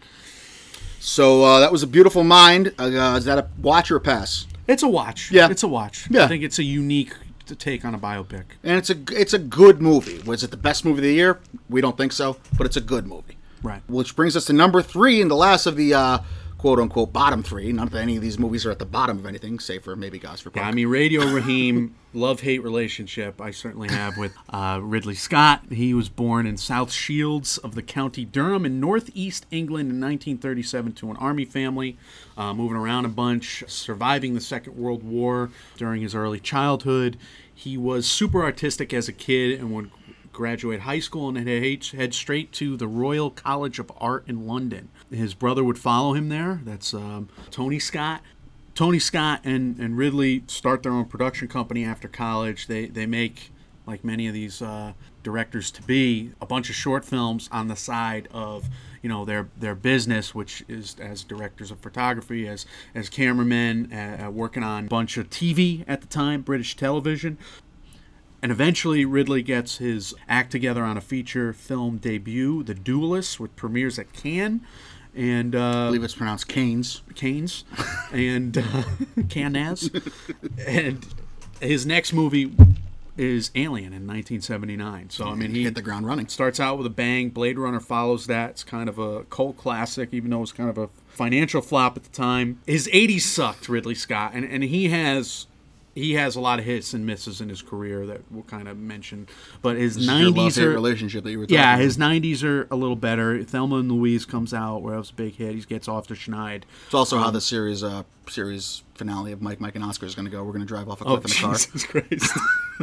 So uh, that was A Beautiful Mind. Uh, is that a watch or a pass? It's a watch. Yeah. It's a watch. Yeah. I think it's a unique to take on a biopic. And it's a it's a good movie. Was it the best movie of the year? We don't think so, but it's a good movie. Right. Which brings us to number three and the last of the uh, quote unquote bottom three. None of any of these movies are at the bottom of anything, save for maybe Gosford Park. Yeah, I mean, Radio Raheem, love-hate relationship I certainly have with uh, Ridley Scott. He was born in South Shields of the County Durham in northeast England in nineteen thirty-seven to an army family, uh, moving around a bunch, surviving the Second World War during his early childhood. He was super artistic as a kid and would graduate high school and head head straight to the Royal College of Art in London. His brother would follow him there. That's um, Tony Scott. Tony Scott and, and Ridley start their own production company after college. They they make, like many of these uh, directors to be, a bunch of short films on the side of, you know, their their business, which is as directors of photography, as as cameramen, uh, uh, working on a bunch of T V at the time, British television. And eventually Ridley gets his act together on a feature film debut, The Duelist, which premieres at Cannes. And uh, I believe it's pronounced Canes. Canes and uh, Cannes. And his next movie is Alien in nineteen seventy-nine. So I mean, he hit the ground running. starts out with a bang. Blade Runner follows that. It's kind of a cult classic, even though it was kind of a financial flop at the time. His eighties sucked, Ridley Scott, and and he has. He has a lot of hits and misses in his career that we'll kind of mention, but his This is nineties your love-hate are relationship that you were talking yeah, about. his nineties are a little better. Thelma and Louise comes out, where it was a big hit. He gets off to Schneid. It's also how the series uh, series finale of Mike, Mike, and Oscar is going to go. We're going to drive off a Oh, cliff in a car. Jesus Christ.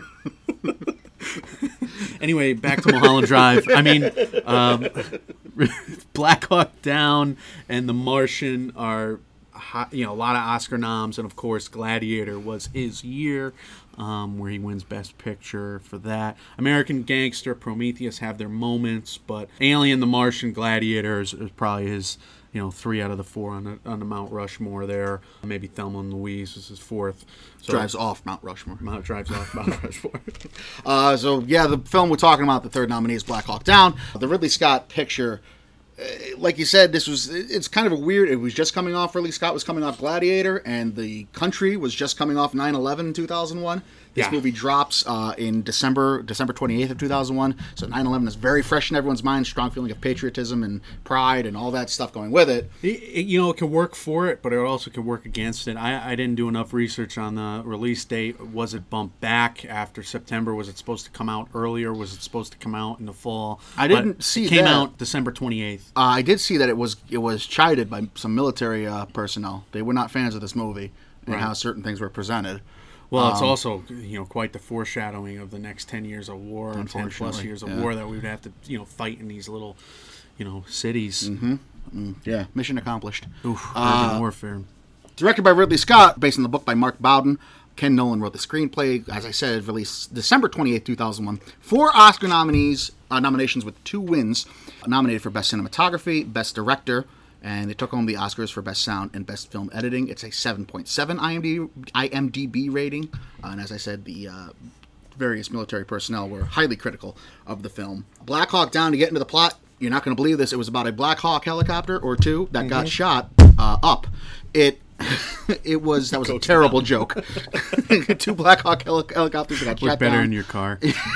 Anyway, back to Mulholland Drive. I mean, um, Black Hawk Down and The Martian are, you know, a lot of Oscar noms, and of course, Gladiator was his year, um, where he wins Best Picture for that. American Gangster, Prometheus have their moments, but Alien, The Martian, Gladiator is, is probably his, you know, three out of the four on the, on the Mount Rushmore there. Maybe Thelma and Louise is his fourth. So, Drives off Mount Rushmore. Mount drives off Mount Rushmore. Uh, so, yeah, the film we're talking about, the third nominee is Black Hawk Down. The Ridley Scott picture, uh, like you said, this was, it's kind of a weird, it was just coming off, Ridley Scott was coming off Gladiator, and The Country was just coming off nine eleven in two thousand one. This Yeah. movie drops uh, in December, December twenty-eighth of two thousand one. So nine eleven is very fresh in everyone's mind, strong feeling of patriotism and pride and all that stuff going with it. It, it- you know, it could work for it, but it also could work against it. I, I didn't do enough research on the release date. Was it bumped back after September? Was it supposed to come out earlier? Was it supposed to come out in the fall? I But didn't see it came that. out December twenty-eighth. Uh, I did see that it was it was chided by some military uh, personnel. They were not fans of this movie and Right. how certain things were presented. Well, Um, it's also, you know, quite the foreshadowing of the next ten years of war, ten plus Unfortunately, years of yeah. war that we would have to, you know, fight in these little, you know, cities. Mm-hmm. Yeah, mission accomplished. Oof, Uh, urban warfare. Directed by Ridley Scott, based on the book by Mark Bowden. Ken Nolan wrote the screenplay. As I said, released December twenty-eighth, two thousand one. Four Oscar nominees, uh, nominations with two wins. Nominated for Best Cinematography, Best Director, and they took home the Oscars for Best Sound and Best Film Editing. It's a seven point seven I M D B, I M D B rating. Uh, and as I said, the uh, various military personnel were highly critical of the film. Black Hawk Down, to get into the plot, you're not going to believe this. It was about a Black Hawk helicopter or two that got shot uh, up. It It was that was a terrible joke. Two Black Hawk heli- helicopters that got Look shot better down. in your car.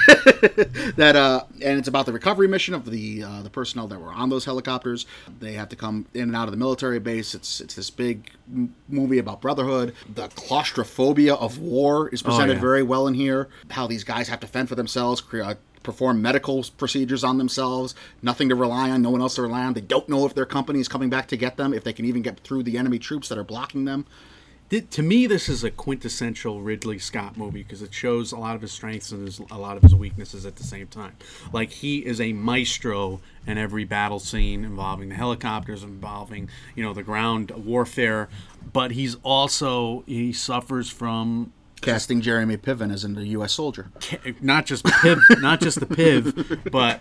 that uh, and it's about the recovery mission of the uh, the personnel that were on those helicopters. They have to come in and out of the military base. It's it's this big m- movie about brotherhood. The claustrophobia of war is presented yeah. very well in here. How these guys have to fend for themselves, create, perform medical procedures on themselves, nothing to rely on, no one else to rely on. They don't know if their company is coming back to get them, if they can even get through the enemy troops that are blocking them. Th- To me, this is a quintessential Ridley Scott movie because it shows a lot of his strengths and his, a lot of his weaknesses at the same time. Like, he is a maestro in every battle scene involving the helicopters, involving, you know, the ground warfare, but he's also, he suffers from Casting Jeremy Piven as in the U S soldier. not just Piv, not just the Piv, but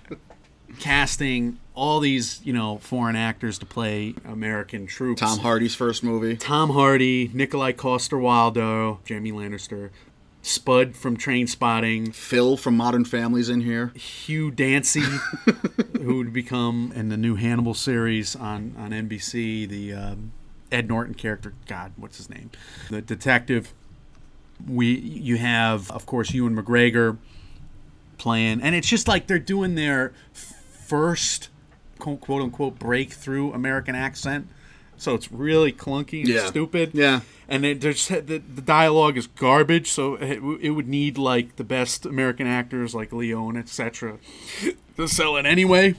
casting all these, you know, foreign actors to play American troops. Tom Hardy's first movie. Tom Hardy, Nikolai Coster-Waldau, Jamie Lannister, Spud from Trainspotting, Phil from Modern Family's in here. Hugh Dancy, who would become in the new Hannibal series on, on N B C, the um, Ed Norton character. God, what's his name? The detective. We you have, of course, Ewan McGregor playing, and it's just like they're doing their first quote, quote unquote breakthrough American accent, so it's really clunky and Yeah. stupid. Yeah. And it, there's the, the dialogue is garbage, so it, it would need like the best American actors like Leo and et cetera to sell it anyway.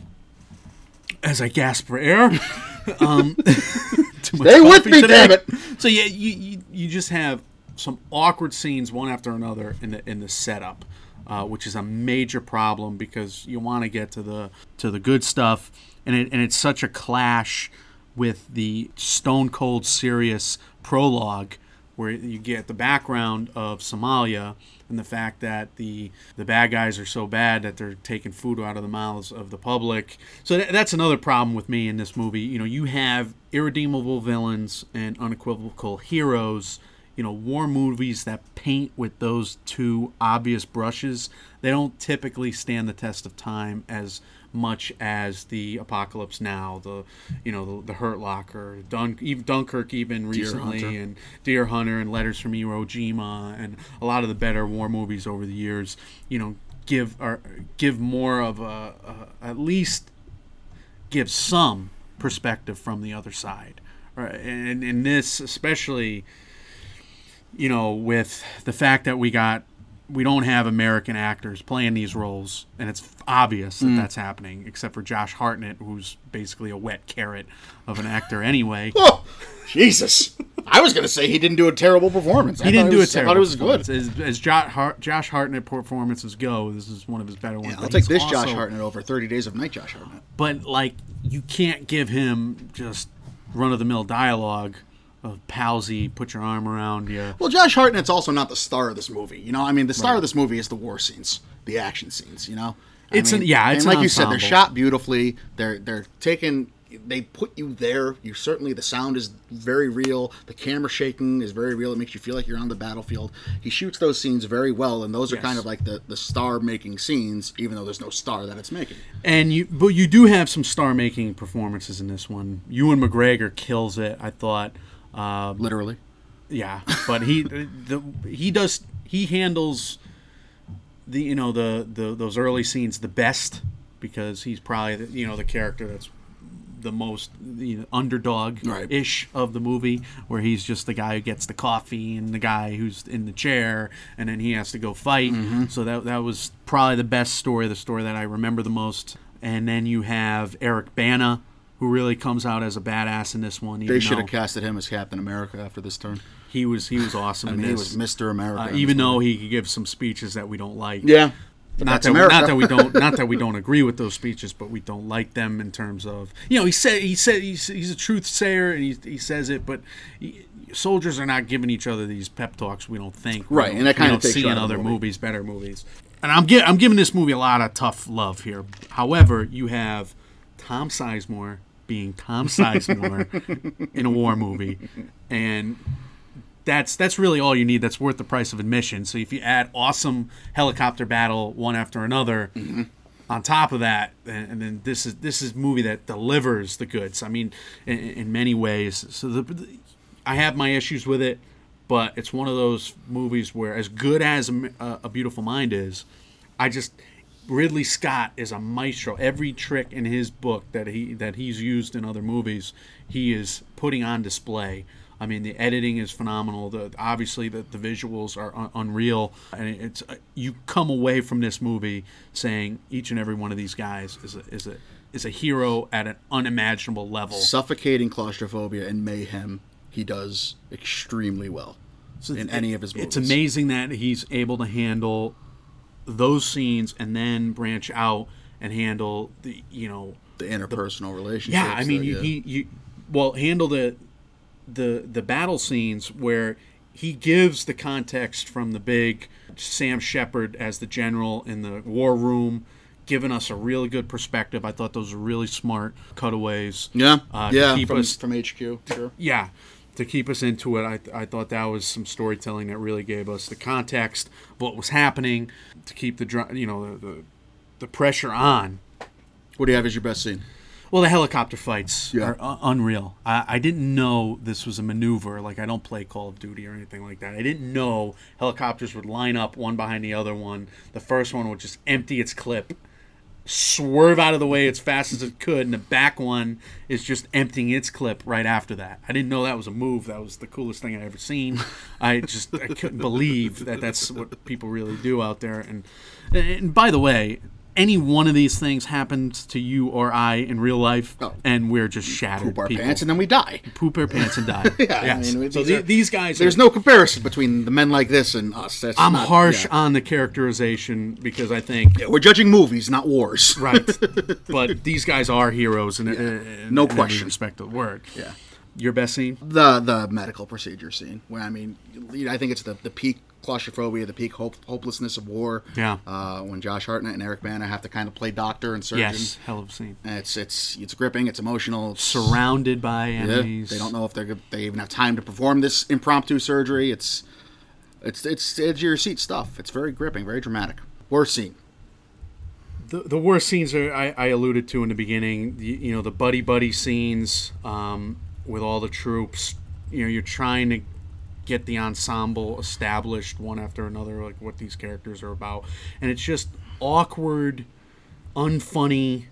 As I gasp for air. um, too much Stay with coffee me, today. damn it. So yeah, you, you you just have some awkward scenes one after another in the in the setup, uh, which is a major problem because you want to get to the to the good stuff, and it and it's such a clash with the stone cold serious prologue where you get the background of Somalia and the fact that the the bad guys are so bad that they're taking food out of the mouths of the public. So that, that's another problem with me in this movie. You know, you have irredeemable villains and unequivocal heroes. You know, war movies that paint with those two obvious brushes, they don't typically stand the test of time as much as the Apocalypse Now, the you know the, the Hurt Locker, Dun, even Dunkirk, even recently, Hunter. and Deer Hunter and Letters from Iwo Jima, and a lot of the better war movies over the years. You know, give or give more of a, a at least give some perspective from the other side, right? And in this especially. You know, with the fact that we got, we don't have American actors playing these roles, and it's obvious that mm. that's happening, except for Josh Hartnett, who's basically a wet carrot of an actor anyway. Oh, Jesus. I was going to say he didn't do a terrible performance. He I didn't do was, a terrible I thought it was good. As, as Josh, Hart, Josh Hartnett performances go, this is one of his better ones. Yeah, but I'll take he's this also, Josh Hartnett over thirty Days of Night Josh Hartnett. But, like, you can't give him just run-of-the-mill dialogue of palsy, put your arm around you. Well, Josh Hartnett's also not the star of this movie. You know, I mean, the star Right. of this movie is the war scenes, the action scenes. You know, I It's mean, an- yeah, it's and an like you said, they're ensemble. shot beautifully. They're they're taken. They put you there. You certainly the sound is very real. The camera shaking is very real. It makes you feel like you're on the battlefield. He shoots those scenes very well, and those are Yes. kind of like the the star making scenes, even though there's no star that it's making. And you, but you do have some star-making performances in this one. Ewan McGregor kills it, I thought. Uh, Literally. yeah, but he the he does he handles the you know the, the those early scenes the best because he's probably the, you know the character that's the most you know, underdog-ish of the movie, where he's just the guy who gets the coffee and the guy who's in the chair, and then he has to go fight. Mm-hmm. So that that was probably the best story, the story that I remember the most. And then you have Eric Bana, who really comes out as a badass in this one. They even should though have casted him as Captain America after this turn. He was he was awesome I in mean, he this. was Mister America. Uh, in even this though movie. he could give some speeches that we don't like. Yeah. But Not that's that, we, America. not that we don't not that we don't agree with those speeches, but we don't like them in terms of you know he said he said he's, he's a truth sayer and he he says it, but he, soldiers are not giving each other these pep talks. We don't think Right, we and that we kinda don't takes see you in out of the other movie. movies, better movies. And I'm gi- I'm giving this movie a lot of tough love here. However, you have Tom Sizemore being Tom Sizemore in a war movie, and that's that's really all you need. That's worth the price of admission. So if you add awesome helicopter battle one after another Mm-hmm. on top of that, and, and then this is this is a movie that delivers the goods. I mean, in, in many ways. So the, the I have my issues with it, but it's one of those movies where, as good as A, a Beautiful Mind is, I just Ridley Scott is a maestro. Every trick in his book that he that he's used in other movies, he is putting on display. I mean, the editing is phenomenal. The obviously the, the visuals are un- unreal, and it's uh, you come away from this movie saying each and every one of these guys is a is a is a hero at an unimaginable level. Suffocating claustrophobia and mayhem, he does extremely well So in it, any of his movies. It's amazing that he's able to handle those scenes and then branch out and handle the you know the interpersonal relationships. Yeah, I mean, that, you, yeah. he you well handle the the the battle scenes where he gives the context from the big Sam Shepard as the general in the war room, giving us a really good perspective. I thought those were really smart cutaways. Yeah, uh, to yeah, keep from, us, from H Q. Sure. yeah, to keep us into it. I I thought that was some storytelling that really gave us the context of what was happening to keep the dr- you know the the, the pressure on. What do you have as your best scene? Well, the helicopter fights Yeah. are uh, unreal. I, I didn't know this was a maneuver. Like, I don't play Call of Duty or anything like that. I didn't know helicopters would line up one behind the other one. The first one would just empty its clip, swerve out of the way as fast as it could, and the back one is just emptying its clip right after that. I didn't know that was a move. That was the coolest thing I ever seen. I just I couldn't believe that that's what people really do out there. And and by the way, any one of these things happens to you or I in real life, Oh. and we're just shattered Poop our people. pants and then we die. Poop our pants and die. Yeah, I yes. mean, so these the, are- these guys. There's are, no comparison between the men like this and us. That's I'm not- harsh yeah. on the characterization because I think We're judging movies, not wars. right, but these guys are heroes in, in, No in every question. respect of the word. Yeah. Your best scene? The the medical procedure scene, where I mean, I think it's the, the peak claustrophobia, the peak hope, hopelessness of war. Yeah. Uh, when Josh Hartnett and Eric Bana have to kind of play doctor and surgeon. Yes, hell of a scene. And It's it's it's gripping. It's emotional. It's, Surrounded by yeah, enemies. they don't know if they're they even have time to perform this impromptu surgery. It's it's it's edge of your seat stuff. It's very gripping, very dramatic. Worst scene. The, the worst scenes are I, I alluded to in the beginning. You, you know, the buddy buddy scenes um, with all the troops. You know, you're trying to get the ensemble established one after another, like what these characters are about, and it's just awkward, unfunny,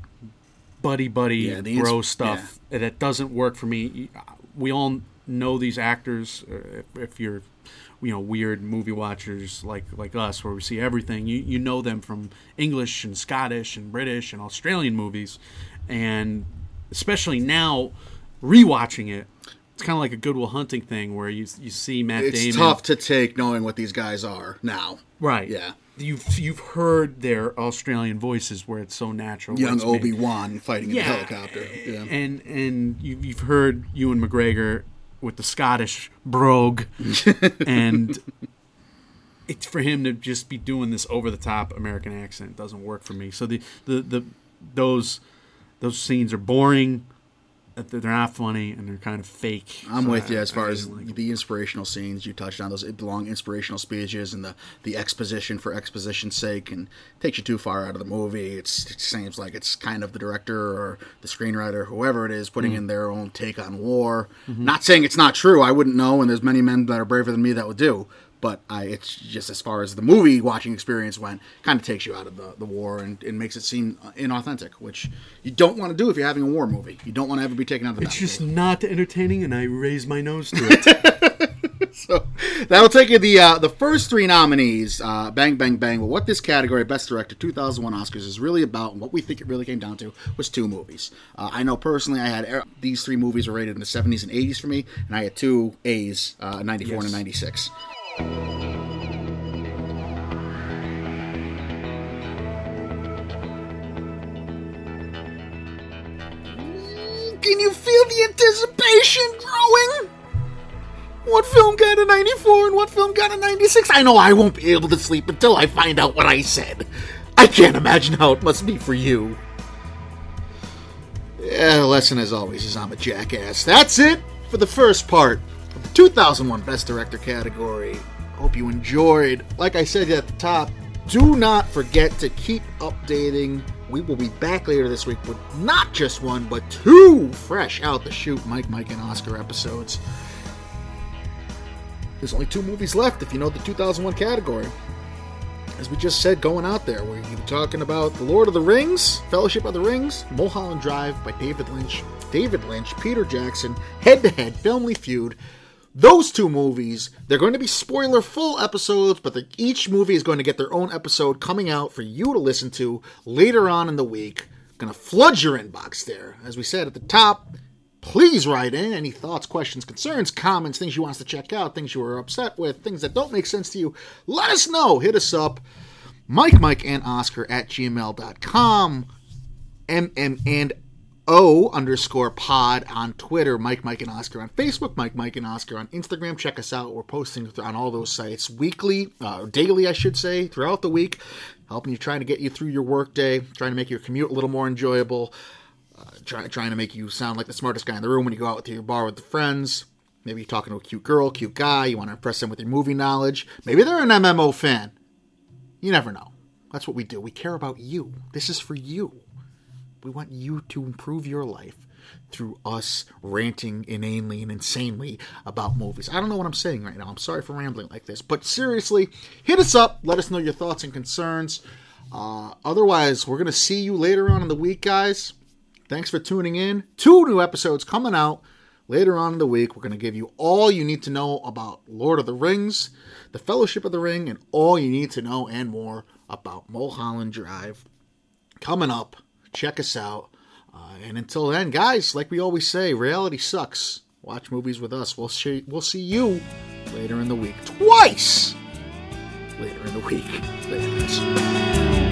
buddy buddy Yeah, the ins- bro stuff that doesn't work for me. We all know these actors. uh, If, if you're, you know, weird movie watchers like like us, where we see everything, you you know them from English and Scottish and British and Australian movies, and especially now, rewatching it. It's kind of like a Good Will Hunting thing where you you see Matt It's Damon. tough to take knowing what these guys are now. Right. Yeah. You've you've heard their Australian voices where it's so natural. where Young it's made- Obi-Wan fighting in Yeah. a helicopter. Yeah. And and you, you've heard Ewan McGregor with the Scottish brogue, and it's for him to just be doing this over the top American accent doesn't work for me. So the the, the those those scenes are boring. They're not funny, and they're kind of fake. I'm So with you I- as far I as didn't like it. the inspirational scenes you touched on, those long inspirational speeches and the, the exposition for exposition's sake, and takes you too far out of the movie. It's, it seems like it's kind of the director or the screenwriter, whoever it is, putting Mm. in their own take on war. Mm-hmm. Not saying it's not true. I wouldn't know, and there's many men that are braver than me that would do. But I, it's just as far as the movie watching experience went, kind of takes you out of the, the war and, and makes it seem inauthentic, which you don't want to do if you're having a war movie. You don't want to ever be taken out of the It's just battlefield. not entertaining, and I raise my nose to it. So that'll take you the uh, the first three nominees. Uh, bang, bang, bang. Well, what this category, Best Director two thousand one Oscars, is really about, and what we think it really came down to, was two movies. Uh, I know personally, I had er- these three movies were rated in the seventies and eighties for me, and I had two A's, uh, ninety-four Yes. and a ninety-six. Can you feel the anticipation growing? What film got a ninety-four and what film got a ninety-six? I know I won't be able to sleep until I find out what I said. I can't imagine how it must be for you. Yeah, the lesson as always is I'm a jackass. That's it for the first part of the two thousand one Best Director category. Hope you enjoyed. Like I said at the top, do not forget to keep updating. We will be back later this week with not just one, but two fresh out the chute Mike, Mike, and Oscar episodes. There's only two movies left if you know the two thousand one category. As we just said, going out there, we're either talking about The Lord of the Rings, Fellowship of the Rings, Mulholland Drive by David Lynch, David Lynch, Peter Jackson, head-to-head, Family Feud. Those two movies, they're going to be spoiler-full episodes, but the, each movie is going to get their own episode coming out for you to listen to later on in the week. Going to flood your inbox there. As we said at the top, please write in any thoughts, questions, concerns, comments, things you want us to check out, things you were upset with, things that don't make sense to you. Let us know. Hit us up. Mike, Mike, and Oscar at gmail dot com. M M and O underscore pod on Twitter. Mike, Mike, and Oscar on Facebook. Mike, Mike, and Oscar on Instagram. Check us out. We're posting on all those sites weekly, uh, daily, I should say, throughout the week. Helping you, trying to get you through your workday, trying to make your commute a little more enjoyable. Uh, try, trying to make you sound like the smartest guy in the room when you go out to your bar with the friends. Maybe you're talking to a cute girl, cute guy. You want to impress them with your movie knowledge. Maybe they're an M M O fan. You never know. That's what we do. We care about you. This is for you. We want you to improve your life through us ranting inanely and insanely about movies. I don't know what I'm saying right now. I'm sorry for rambling like this. But seriously, hit us up. Let us know your thoughts and concerns. Uh, otherwise, we're going to see you later on in the week, guys. Thanks for tuning in. Two new episodes coming out later on in the week. We're going to give you all you need to know about Lord of the Rings, the Fellowship of the Ring, and all you need to know and more about Mulholland Drive. Coming up, check us out. Uh, and until then, guys, like we always say, reality sucks. Watch movies with us. We'll, sh- we'll see you later in the week. Twice! Later in the week. Later, guys.